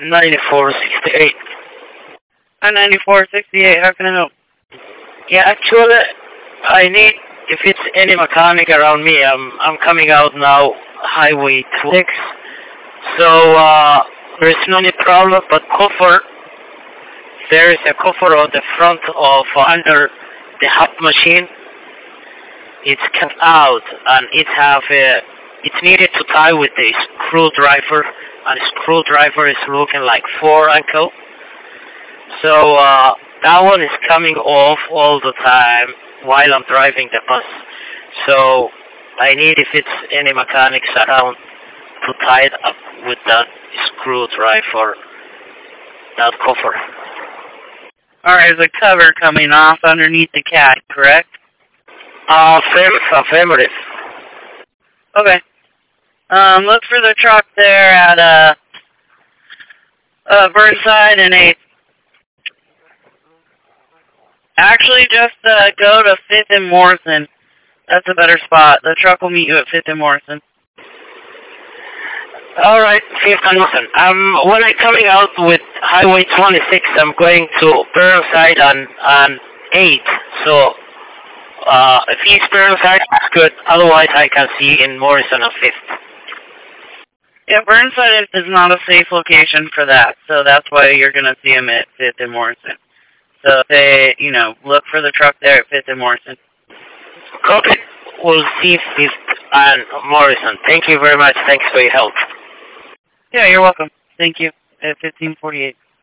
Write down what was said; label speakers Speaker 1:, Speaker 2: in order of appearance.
Speaker 1: 9468.
Speaker 2: 9468, how can I help?
Speaker 1: Yeah, actually, I need, if it's any mechanic around me, I'm coming out now, Highway 26. So, there's no any problem, but coffer, there is a coffer on the front of, under the hub machine. It's cut out, and it's needed to tie with a screwdriver, and the screwdriver is looking like 4 ankle. So, that one is coming off all the time while I'm driving the bus. So, I need, if it's any mechanics around, to tie it up with that screwdriver, that cover.
Speaker 2: Alright, there's a cover coming off underneath the cat, correct?
Speaker 1: Affirmative.
Speaker 2: Okay. Look for the truck there at, Burnside and 8th. Actually, just, go to 5th and Morrison. That's a better spot. The truck will meet you at 5th and Morrison.
Speaker 1: Alright, 5th and Morrison. When I'm coming out with Highway 26, I'm going to Burnside and 8th. So, if he's Burnside, that's good. Otherwise, I can see in Morrison on 5th.
Speaker 2: Yeah, Burnside is not a safe location for that, so that's why you're going to see him at 5th and Morrison. So they, look for the truck there at 5th and Morrison.
Speaker 1: Copy. We'll see 5th and Morrison. Thank you very much. Thanks for your help.
Speaker 2: Yeah, you're welcome. Thank you. At 1548.